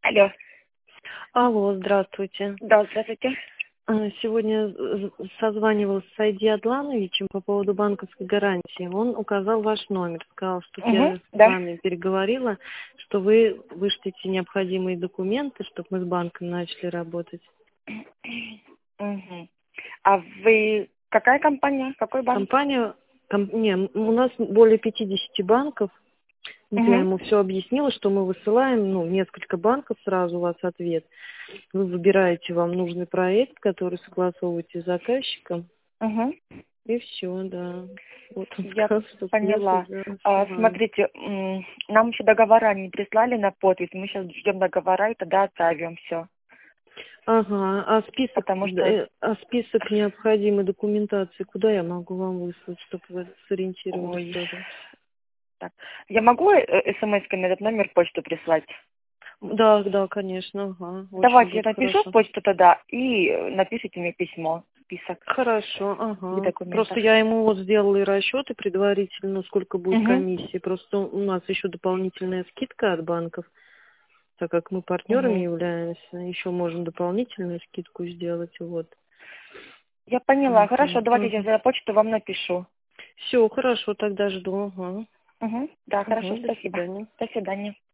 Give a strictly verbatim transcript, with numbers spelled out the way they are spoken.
Алло. Алло, здравствуйте. Да, здравствуйте. А, Сегодня з- созванивалась с Айди Адлановичем по поводу банковской гарантии. Он указал ваш номер, сказал, что Угу, я с да. вами переговорила, что вы вышлите необходимые документы, чтобы мы с банком начали работать. Угу. А вы какая компания? Какой банк? Компания, ком- не, м- у нас более пятидесяти банков. Вот я Угу. ему все объяснила, что мы высылаем, ну, несколько банков, сразу у вас ответ. Вы выбираете вам нужный проект, который согласовываете с заказчиком. Угу. И все, да. Вот он Я сказал, что я поняла. связалась А, с вами. смотрите, м, нам еще договора не прислали на подпись. Мы сейчас ждем договора и тогда отправим все. Ага, а список, Потому д- что, э, а список необходимой документации, куда я могу вам выслать, чтобы вы сориентировались ой, тоже? так, я могу э, смс-ками этот номер почту прислать? Да, да, конечно, ага, очень Давайте я будет напишу в хорошо. почту тогда и э, напишите мне письмо, список Хорошо, и ага. документов. Просто я ему вот сделала и расчеты предварительно, сколько будет Угу. комиссии. Просто у нас еще дополнительная скидка от банков, так как мы партнерами Угу. являемся, еще можем дополнительную скидку сделать, вот. Я поняла. Хорошо, давайте я Ага. за почту вам напишу. Все, хорошо, тогда жду. Ага. Угу. Да, хорошо, Ага, до спасибо. свидания. До свидания.